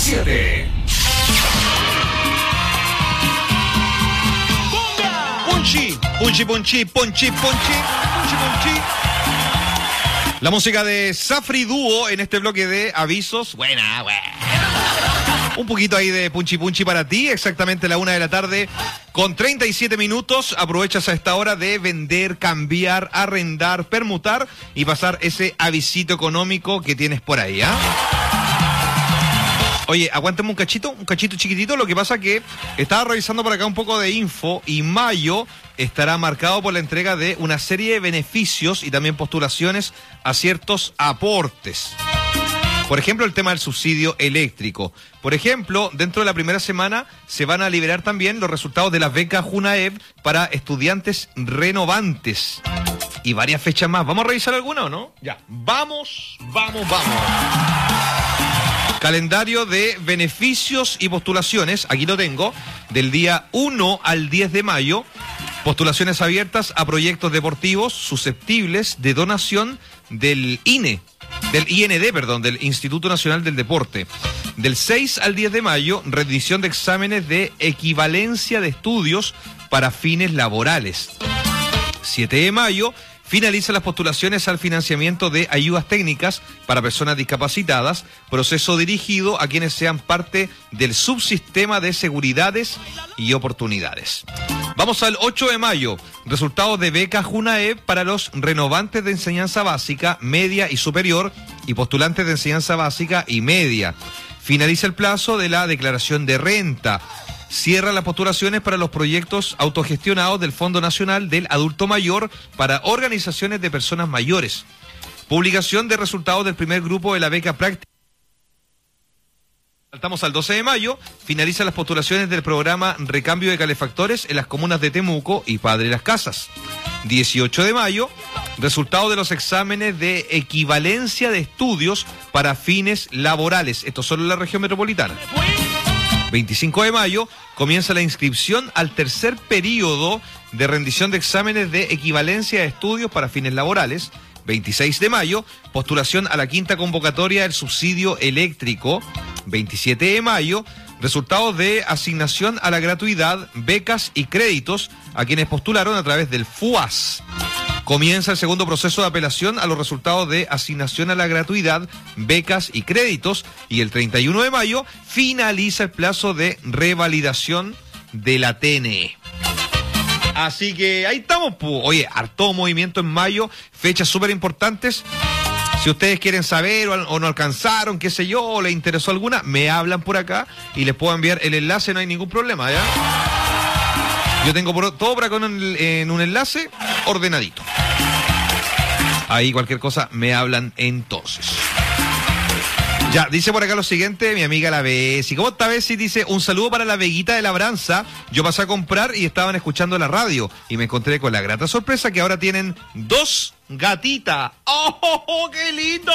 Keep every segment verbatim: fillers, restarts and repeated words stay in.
siete. Punchi, punchi, punchi, punchi, punchi, punchi, punchi. La música de Safri Dúo en este bloque de avisos. Buena, buena. Un poquito ahí de punchi punchi para ti, exactamente la una de la tarde con treinta y siete minutos. Aprovechas a esta hora de vender, cambiar, arrendar, permutar y pasar ese avisito económico que tienes por ahí, ¿ah? Oye, aguántame un cachito, un cachito chiquitito. Lo que pasa que estaba revisando por acá un poco de info y mayo estará marcado por la entrega de una serie de beneficios y también postulaciones a ciertos aportes. Por ejemplo, el tema del subsidio eléctrico. Por ejemplo, dentro de la primera semana se van a liberar también los resultados de las becas Junaev para estudiantes renovantes. Y varias fechas más. ¿Vamos a revisar alguna o no? Ya. Vamos, vamos, vamos. Calendario de beneficios y postulaciones. Aquí lo tengo. Del día uno al diez de mayo. Postulaciones abiertas a proyectos deportivos susceptibles de donación del I N E. Del I N D, perdón, del Instituto Nacional del Deporte. Del seis al diez de mayo, rendición de exámenes de equivalencia de estudios para fines laborales. siete de mayo, finalizan las postulaciones al financiamiento de ayudas técnicas para personas discapacitadas, proceso dirigido a quienes sean parte del subsistema de seguridades y oportunidades. Vamos al ocho de mayo, resultados de becas Junaev para los renovantes de enseñanza básica, media y superior y postulantes de enseñanza básica y media. Finaliza el plazo de la declaración de renta. Cierra las postulaciones para los proyectos autogestionados del Fondo Nacional del Adulto Mayor para organizaciones de personas mayores. Publicación de resultados del primer grupo de la beca práctica. Saltamos al doce de mayo, finalizan las postulaciones del programa Recambio de Calefactores en las comunas de Temuco y Padre Las Casas. dieciocho de mayo, resultados de los exámenes de equivalencia de estudios para fines laborales. Esto solo en la región metropolitana. veinticinco de mayo, comienza la inscripción al tercer periodo de rendición de exámenes de equivalencia de estudios para fines laborales. veintiséis de mayo, postulación a la quinta convocatoria del subsidio eléctrico. veintisiete de mayo, resultados de asignación a la gratuidad, becas y créditos a quienes postularon a través del F U A S. Comienza el segundo proceso de apelación a los resultados de asignación a la gratuidad, becas y créditos. Y el treinta y uno de mayo finaliza el plazo de revalidación de la T N E. Así que ahí estamos, pues. Oye, harto movimiento en mayo, fechas súper importantes. Si ustedes quieren saber o, o no alcanzaron, qué sé yo, o les interesó alguna, me hablan por acá y les puedo enviar el enlace, no hay ningún problema, ¿ya? Yo tengo por, todo por acá en, en un enlace ordenadito. Ahí cualquier cosa me hablan entonces. Ya, dice por acá lo siguiente, mi amiga la Bessi. ¿Cómo está Bessi? Dice, un saludo para la Veguita de Labranza. Yo pasé a comprar y estaban escuchando la radio y me encontré con la grata sorpresa que ahora tienen dos gatitas. ¡Oh, oh, oh, qué lindo!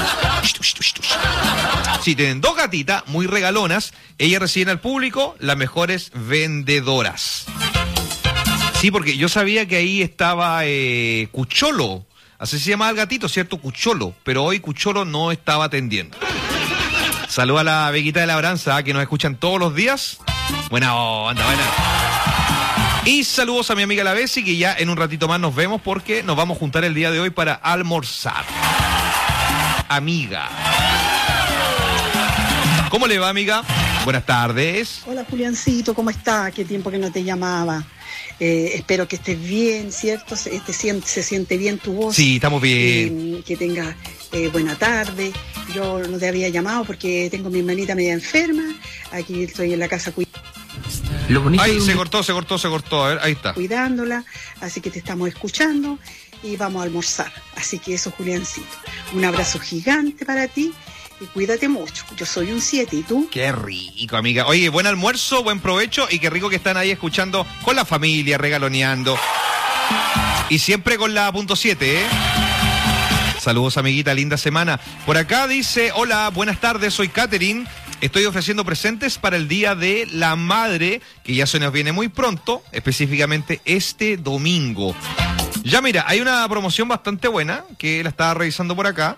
Sí, tienen dos gatitas muy regalonas. Ellas reciben al público las mejores vendedoras. Sí, porque yo sabía que ahí estaba eh, Cucholo. Así se llamaba el gatito, ¿cierto? Cucholo. Pero hoy Cucholo no estaba atendiendo. Saluda a la Veguita de Labranza, que nos escuchan todos los días. Buena onda, buena. Y saludos a mi amiga la Bessi, que ya en un ratito más nos vemos porque nos vamos a juntar el día de hoy para almorzar. Amiga. ¿Cómo le va, amiga? Buenas tardes. Hola, Juliancito, ¿cómo está? Qué tiempo que no te llamaba. Eh, espero que estés bien, ¿cierto? Se, te siente, se siente bien tu voz. Sí, estamos bien. Eh, que tengas eh, buena tarde. Yo no te había llamado porque tengo a mi hermanita media enferma. Aquí estoy en la casa cuidándola. Ay, se cortó, se cortó, se cortó. A ver, ahí está. Cuidándola, así que te estamos escuchando y vamos a almorzar. Así que eso, Juliancito. Un abrazo gigante para ti. Y cuídate mucho. Yo soy un siete, ¿y tú? Qué rico, amiga. Oye, buen almuerzo, buen provecho y qué rico que están ahí escuchando con la familia, regaloneando. Y siempre con la punto siete, ¿eh? Saludos, amiguita, linda semana. Por acá dice, hola, buenas tardes, soy Catherine. Estoy ofreciendo presentes para el Día de la Madre, que ya se nos viene muy pronto, específicamente este domingo. Ya mira, hay una promoción bastante buena, que la estaba revisando por acá.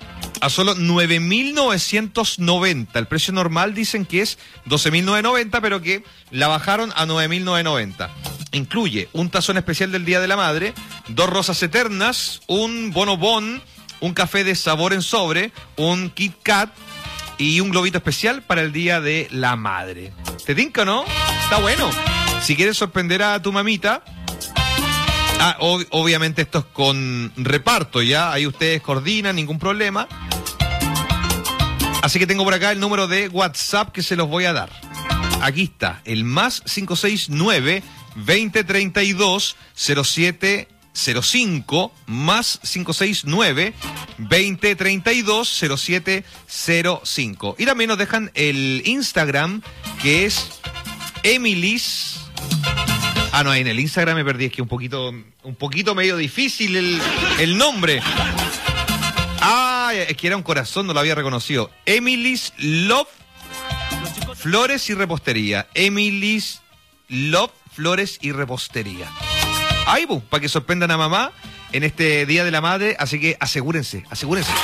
a solo nueve mil novecientos noventa. El precio normal dicen que es doce mil novecientos noventa, pero que la bajaron a nueve mil novecientos noventa. Incluye un tazón especial del Día de la Madre, dos rosas eternas, un bonobón, un café de sabor en sobre, un Kit Kat y un globito especial para el Día de la Madre. ¿Te tinca, no? Está bueno. Si quieres sorprender a tu mamita... Ah, ob- obviamente esto es con reparto, ¿ya? Ahí ustedes coordinan, ningún problema. Así que tengo por acá el número de WhatsApp que se los voy a dar. Aquí está, el más cinco seis nueve, veinte treinta y dos, cero siete cero cinco, más cinco seis nueve, veinte treinta y dos, cero siete cero cinco. Y también nos dejan el Instagram, que es Emily's... Ah, no, en el Instagram me perdí, es que un poquito, un poquito medio difícil el, el nombre. Ah, es que era un corazón, no lo había reconocido. Emily's Love Flores y Repostería. Emily's Love Flores y Repostería. Ahí, pues, para que sorprendan a mamá en este Día de la Madre, así que asegúrense, asegúrense.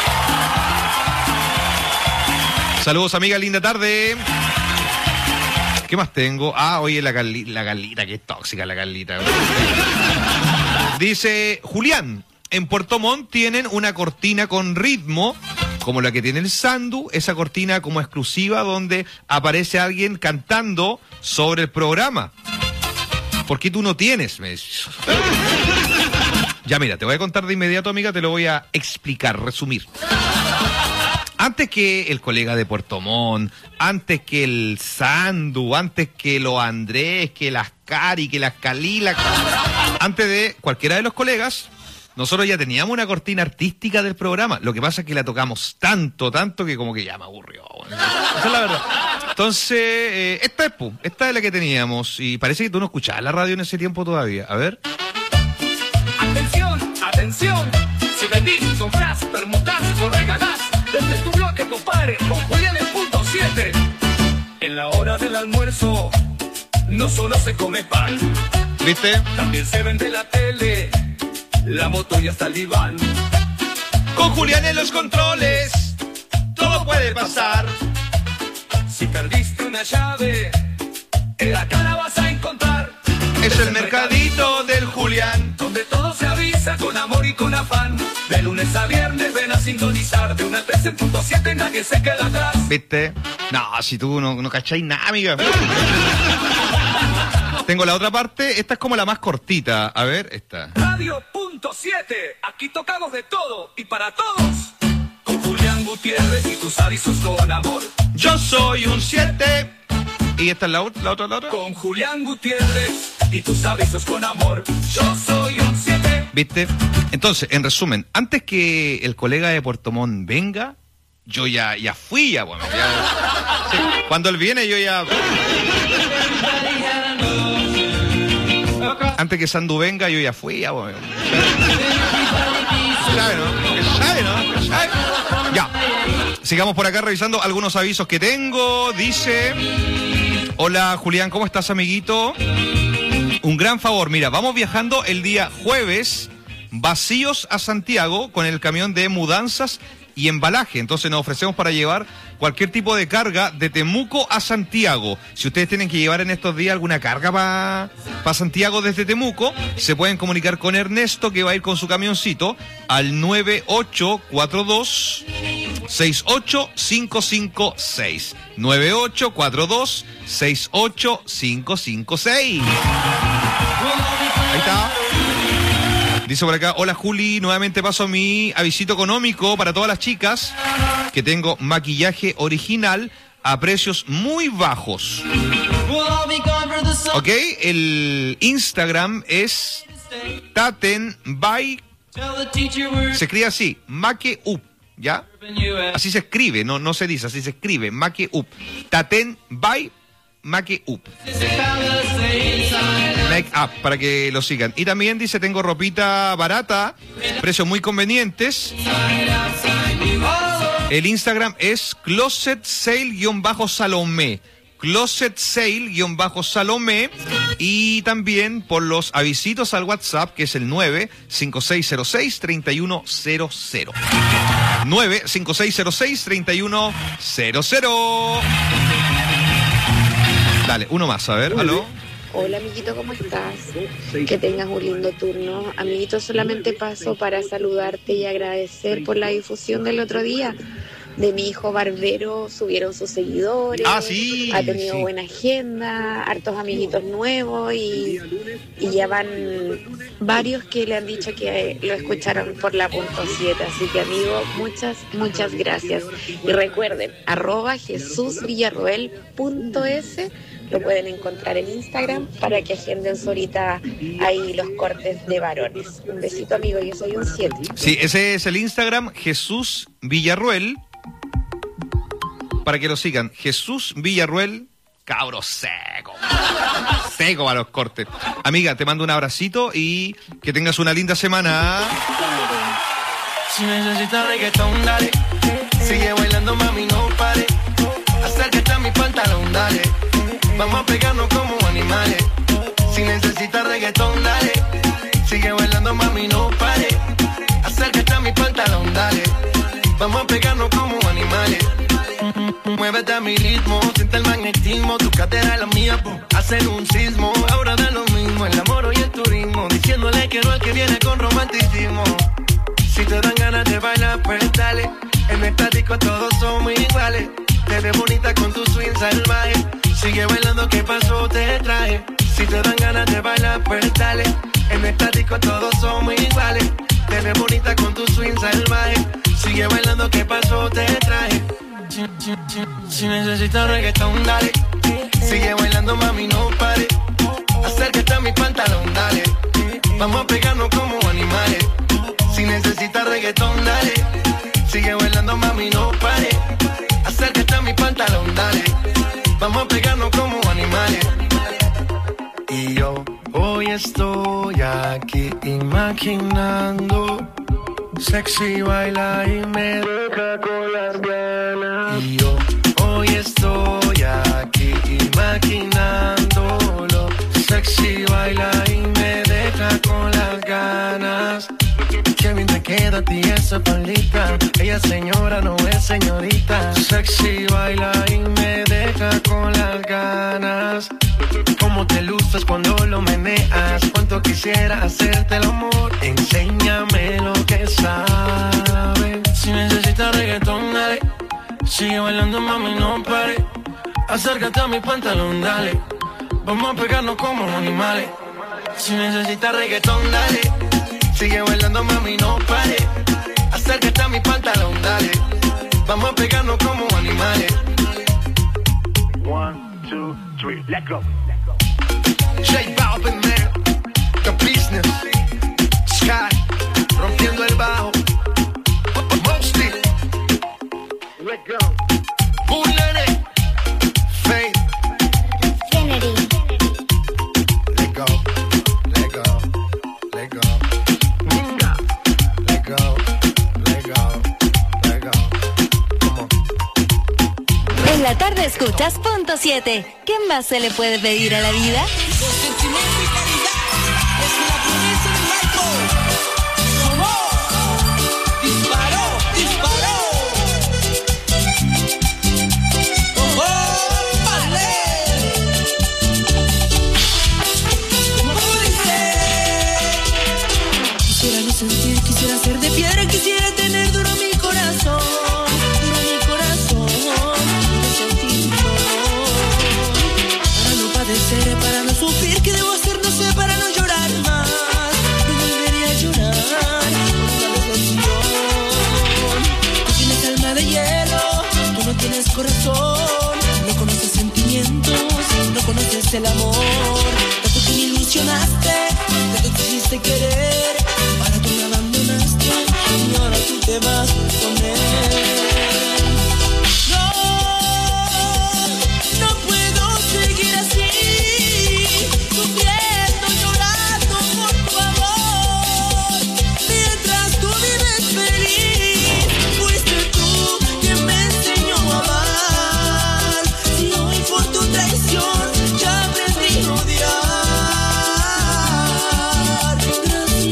Saludos, amiga, linda tarde. ¿Qué más tengo? Ah, oye, la, Carli- la Carlita, que es tóxica la Carlita. Dice, Julián, en Puerto Montt tienen una cortina con ritmo, como la que tiene el Sandu, esa cortina como exclusiva donde aparece alguien cantando sobre el programa. ¿Por qué tú no tienes? Me dice. Ya, mira, te voy a contar de inmediato, amiga, te lo voy a explicar, resumir. Antes que el colega de Puerto Montt, antes que el Sandu, antes que los Andrés, que las Cari, que las Calila, antes de cualquiera de los colegas, nosotros ya teníamos una cortina artística del programa. Lo que pasa es que la tocamos tanto, tanto, que como que ya me aburrió. Bueno. Esa es la verdad. Entonces, eh, esta es, pu, esta es la que teníamos. Y parece que tú no escuchabas la radio en ese tiempo todavía. A ver. Atención, atención. Si vendís, comprás, permutás o regalás, desde tu bloque, compadre, con Julián el punto siete. En la hora del almuerzo, no solo se come pan. ¿Viste? También se vende la tele, la moto y hasta el diván. Con Julián en los controles, todo puede pasar. Si perdiste una llave, en la cara vas a encontrar. Es el mercadito del Julián, donde todo se avisa con amor y con afán. De lunes a viernes ven a sintonizar. De una trece punto siete nadie se queda atrás. ¿Viste? No, si tú no, no cacháis nada, amiga. Tengo la otra parte, esta es como la más cortita. A ver, esta. Radio punto siete, aquí tocamos de todo y para todos. Con Julián Gutiérrez y tus avisos con amor. Yo soy un siete. ¿Y esta es la, la otra, la otra? Con Julián Gutiérrez y tus avisos con amor. Yo soy un siete. ¿Viste? Entonces, en resumen, antes que el colega de Puerto Montt venga, yo ya, ya fui, ya, bueno, ya, sí. Cuando él viene, yo ya... Antes que Sandu venga, yo ya fui, ya, bueno. ¿Sabe, no? ¿Sabe, no? ¿Sabe? Ya. Sigamos por acá revisando algunos avisos que tengo. Dice... Hola, Julián, ¿cómo estás, amiguito? Un gran favor, mira, vamos viajando el día jueves vacíos a Santiago con el camión de mudanzas y embalaje. Entonces nos ofrecemos para llevar cualquier tipo de carga de Temuco a Santiago. Si ustedes tienen que llevar en estos días alguna carga para pa Santiago desde Temuco, se pueden comunicar con Ernesto, que va a ir con su camioncito al nueve ocho cuatro dos, seis ocho cinco cinco seis. nueve ocho cuatro dos, seis ocho cinco cinco seis. Ahí está. Dice por acá, hola Juli, nuevamente paso mi avisito económico para todas las chicas, que tengo maquillaje original a precios muy bajos. Ok, el Instagram es Taten by, se escribe así, Makeup, ¿ya? Así se escribe, no, no se dice, así se escribe, Makeup. Taten by Makeup. Make Up, para que lo sigan. Y también dice, tengo ropita barata, precios muy convenientes. El Instagram es Closet Sale-Salomé. Closet Sale-Salomé. Y también por los avisitos al WhatsApp, que es el nueve cinco seis cero seis, tres uno cero cero. nueve cinco seis cero seis tres uno cero cero. Dale, uno más, a ver, aló. Hola amiguito, ¿cómo estás? Que tengas un lindo turno. Amiguito, solamente paso para saludarte y agradecer por la difusión del otro día de mi hijo Barbero. Subieron sus seguidores. Ah, sí. Ha tenido sí. buena agenda, hartos amiguitos nuevos y, y ya van varios que le han dicho que lo escucharon por la punto siete. Así que amigo, muchas, muchas gracias. Y recuerden, arroba jesusvillarroel.es. Lo pueden encontrar en Instagram para que agenden su ahorita ahí los cortes de varones. Un besito amigo, yo soy un siete. Sí, ese es el Instagram, Jesús Villarruel. Para que lo sigan, Jesús Villarruel, cabro seco. Seco para los cortes. Amiga, te mando un abracito y que tengas una linda semana. Si necesitas reggaetón, dale. Sigue bailando, mami, no pare. Acércate a mi pantalón, dale. Vamos a pegarnos como animales. Si necesitas reggaetón, dale. Sigue bailando, mami, no pare. Acércate a mi pantalón, dale. Vamos a pegarnos como animales. Muévete a mi ritmo, siente el magnetismo. Tu cadera es la mía, boom, hacen un sismo. Ahora da lo mismo, el amor y el turismo. Diciéndole que no al que viene con romanticismo. Si te dan ganas de bailar, pues dale. En esta disco todos somos iguales. Te ves bonita con tu swing salvaje. Sigue bailando, ¿qué pasó? Te traje. Si te dan ganas de bailar, pues dale. En esta disco todos somos iguales. Te ves bonita con tu swing salvaje. Sigue bailando, ¿qué pasó? Te traje. Si, si, si, si necesitas reggaetón, dale. Sigue bailando, mami, no pare. Acércate a mi pantalón, dale. Vamos a pegarnos como animales. Si necesitas reggaetón, dale. Sigue bailando, mami, no pare. Acércate a mi pantalón, dale. Vamos a pegarnos como animales. Y yo hoy estoy aquí imaginando. Sexy baila y me deja con las ganas. Y yo hoy estoy aquí imaginándolo. Sexy baila y me deja con las ganas. Qué bien te queda a ti esa palita. Ella es señora, no es señorita. Sexy baila y me deja con las ganas. Cómo te luces cuando lo meneas. Cuánto quisiera hacerte el amor. Enséñame lo que sabes. Si necesitas reggaetón, dale. Sigue bailando, mami, no pare. Acércate a mi pantalón, dale. Vamos a pegarnos como animales. Si necesitas reggaetón, dale. Sigue bailando, mami, no pare. Acércate a mi pantalón, dale. Vamos a pegarnos como animales. One, two, three, let's go. J Balvin, man, the business. Sky, rompiendo el bajo. Mosty, let's go. Bullet, Faith, Kennedy. Let go, let go, let go. Let go, let go, let go. Come on. En la tarde escuchas punto siete. ¿Qué más se le puede pedir a la vida? Sentimiento y caridad es una promesa de Michael. Sonó, disparó, disparó. Oh, oh, vale. Como dice, quisiera no sentir, quisiera ser de piedra, quisiera tener duro mi corazón, duro mi corazón, no sentir dolor, para no padecer, para no sufrir, ¿qué debo hacer? No sé, para no llorar más, no volvería a llorar por una decepción. Tú tienes alma de hielo, tú no tienes corazón, no conoces sentimientos, no conoces el amor, tanto que me ilusionaste, tanto que quisiste querer, para tú me abandonaste y ahora tú te vas con él. No, no puedo seguir así, sufriendo, llorando por tu amor, mientras tú vives feliz. Fuiste tú quien me enseñó a amar, y hoy por tu traición ya aprendí a odiar. Gracias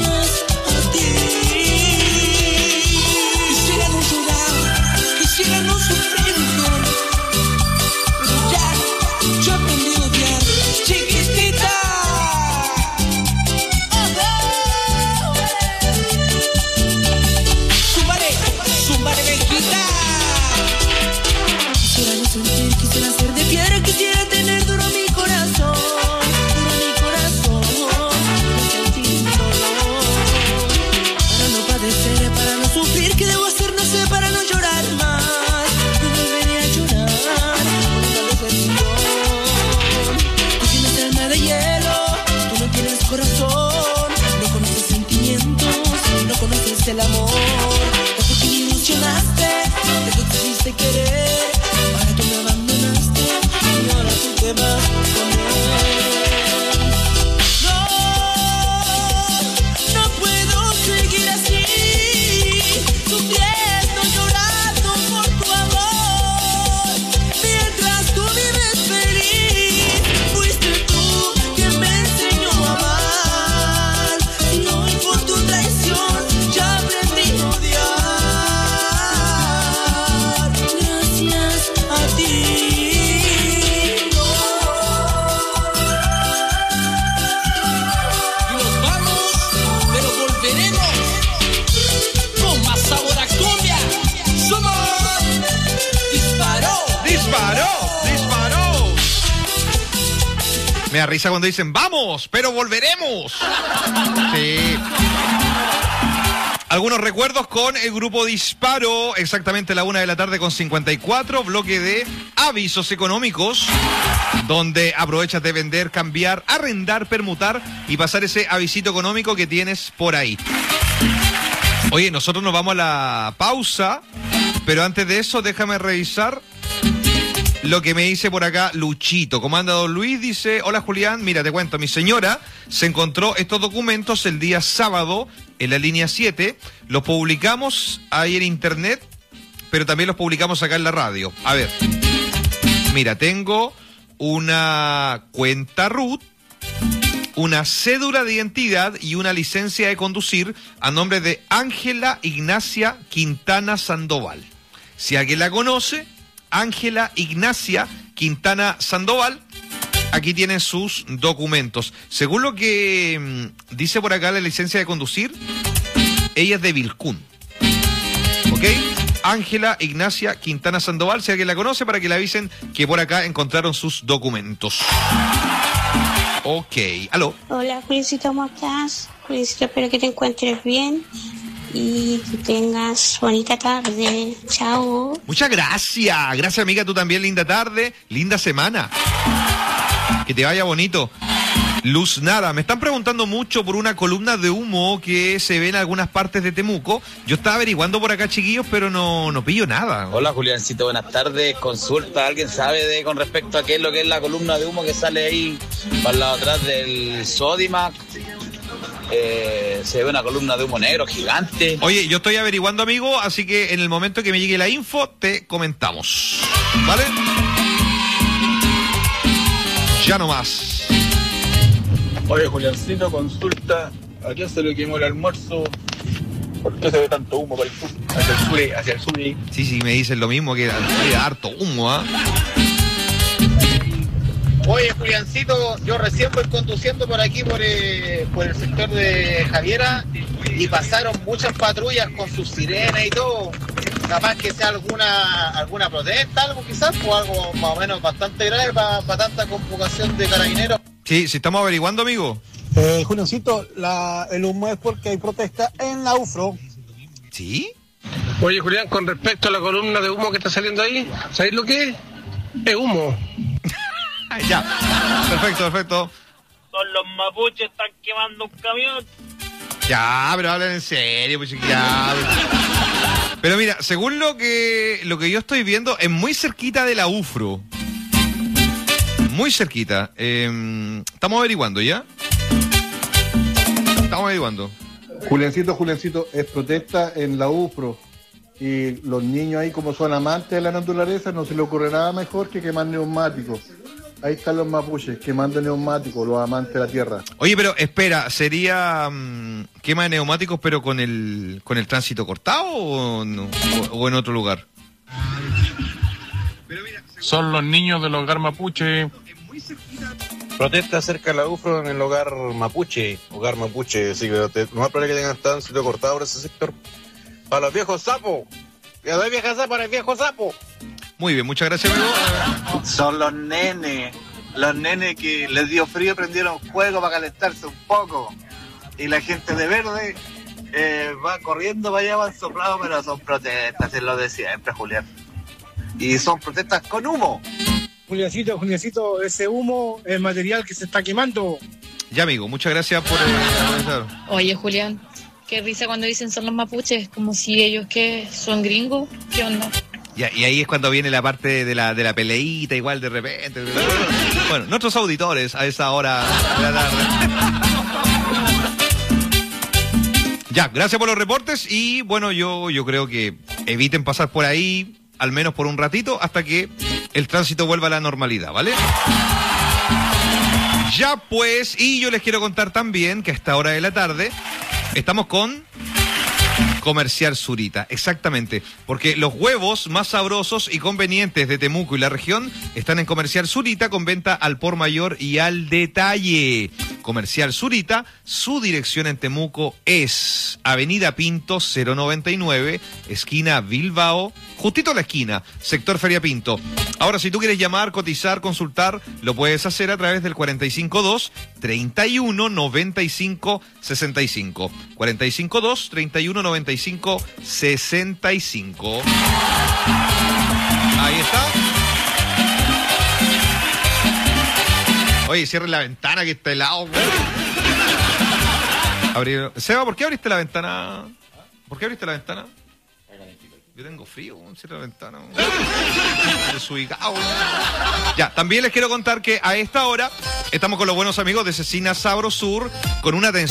Me da risa cuando dicen, vamos, pero volveremos. Sí. Algunos recuerdos con el grupo Disparo, exactamente a la una de la tarde con cincuenta y cuatro, bloque de avisos económicos, donde aprovechas de vender, cambiar, arrendar, permutar y pasar ese avisito económico que tienes por ahí. Oye, nosotros nos vamos a la pausa, pero antes de eso déjame revisar lo que me dice por acá Luchito. Comanda don Luis, dice, hola Julián, mira, te cuento, mi señora se encontró estos documentos el día sábado en la línea siete, los publicamos ahí en internet, pero también los publicamos acá en la radio. A ver, mira, tengo una cuenta R U T, una cédula de identidad y una licencia de conducir a nombre de Ángela Ignacia Quintana Sandoval. Si alguien la conoce, Ángela Ignacia Quintana Sandoval, aquí tienen sus documentos. Según lo que mmm, dice por acá la licencia de conducir, ella es de Vilcún. ¿Ok? Ángela Ignacia Quintana Sandoval, si alguien la conoce, para que le avisen que por acá encontraron sus documentos. Ok, aló. Hola, Juliecito, ¿cómo estás? Juliecito, espero que te encuentres bien y que tengas bonita tarde. Chao. Muchas gracias. Gracias, amiga, tú también. Linda tarde, linda semana. Que te vaya bonito. Luz Nada, me están preguntando mucho por una columna de humo que se ve en algunas partes de Temuco. Yo estaba averiguando por acá, chiquillos, pero no, no pillo nada. Hola, Juliancito, buenas tardes. Consulta, ¿alguien sabe de con respecto a qué es lo que es la columna de humo que sale ahí para el lado atrás del Sodimac? Eh, se ve una columna de humo negro gigante. Oye, yo estoy averiguando, amigo, así que en el momento que me llegue la info, te comentamos. ¿Vale? Ya no más. Oye, Juliancito, consulta, ¿a quién se le quemó el almuerzo? ¿Por qué se ve tanto humo para el sur? Hacia el sur, hacia el sur. Sí, sí, me dicen lo mismo, que hay harto humo, ¿ah? ¿eh? Oye, Juliancito, yo recién voy conduciendo por aquí, por, eh, por el sector de Javiera, y pasaron muchas patrullas con sus sirenas y todo. Capaz que sea alguna alguna protesta, algo quizás, o algo más o menos bastante grave para pa tanta convocación de carabineros. Sí, sí estamos averiguando, amigo. Eh, Juliancito, la, el humo es porque hay protesta en la U F R O. ¿Sí? Oye, Julián, con respecto a la columna de humo que está saliendo ahí, ¿sabéis lo que es? Es humo. Ya, perfecto, perfecto. Son los mapuches, están quemando un camión. Ya, pero hablan en serio, pues ya. Pero mira, según lo que lo que yo estoy viendo, es muy cerquita de la U F R O. Muy cerquita. Eh, estamos averiguando, ¿ya? Estamos averiguando. Juliancito, Juliancito, es protesta en la U F R O. Y los niños ahí, como son amantes de la naturaleza, no se le ocurre nada mejor que quemar neumáticos. Ahí están los mapuches, quemando neumáticos, los amantes de la tierra. Oye, pero espera, ¿sería um, quema de neumáticos pero con el con el tránsito cortado o, no, o, o en otro lugar? Son los niños del hogar mapuche. Protesta cerca de la U F R O en el hogar mapuche. Hogar mapuche, sí, pero te, no es probable que tengan tránsito cortado por ese sector. Para los viejos sapos. Le doy vieja sapo para el viejo sapo. Muy bien, muchas gracias, amigo. Son los nenes, los nenes que les dio frío, prendieron fuego para calentarse un poco. Y la gente de verde eh, va corriendo para allá, van soplados, pero son protestas, es lo de siempre, Julián. Y son protestas con humo. Juliancito, Juliancito, ese humo es material que se está quemando. Ya, amigo, muchas gracias por el... Oye, Julián, qué risa cuando dicen son los mapuches, como si ellos que son gringos. ¿Qué onda? Ya, y ahí es cuando viene la parte de la de la peleita, igual de repente. Bueno, nuestros auditores a esa hora de la tarde. Ya, gracias por los reportes y bueno, yo, yo creo que eviten pasar por ahí, al menos por un ratito, hasta que el tránsito vuelva a la normalidad, ¿vale? Ya pues, y yo les quiero contar también que a esta hora de la tarde estamos con Comercial Zurita, exactamente, porque los huevos más sabrosos y convenientes de Temuco y la región están en Comercial Zurita con venta al por mayor y al detalle. Comercial Zurita. Su dirección en Temuco es Avenida Pinto cero noventa y nueve, esquina Bilbao, justito a la esquina, sector Feria Pinto. Ahora, si tú quieres llamar, cotizar, consultar, lo puedes hacer a través del cuarenta y cinco dos, treinta y uno, noventa y cinco, sesenta y cinco. cuarenta y cinco dos, treinta y uno, noventa y cinco, sesenta y cinco. Ahí está. Oye, cierre la ventana que está helado. Abrir... Seba, ¿por qué abriste la ventana? ¿Por qué abriste la ventana? Yo tengo frío, cierra la ventana. Desubicado. Ya, también les quiero contar que a esta hora estamos con los buenos amigos de Cecina Sabro Sur con una atención